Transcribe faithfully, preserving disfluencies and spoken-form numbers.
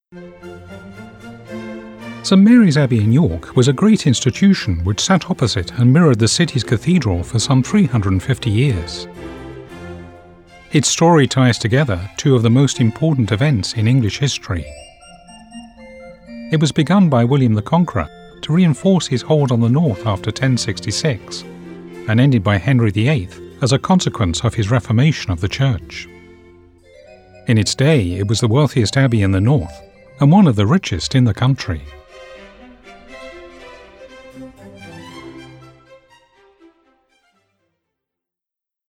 St Mary's Abbey in York was a great institution which sat opposite and mirrored the city's cathedral for some three hundred fifty years. Its story ties together two of the most important events in English history. It was begun by William the Conqueror to reinforce his hold on the north after ten sixty-six, and ended by Henry the Eighth as a consequence of his reformation of the church. In its day, it was the wealthiest abbey in the north and one of the richest in the country.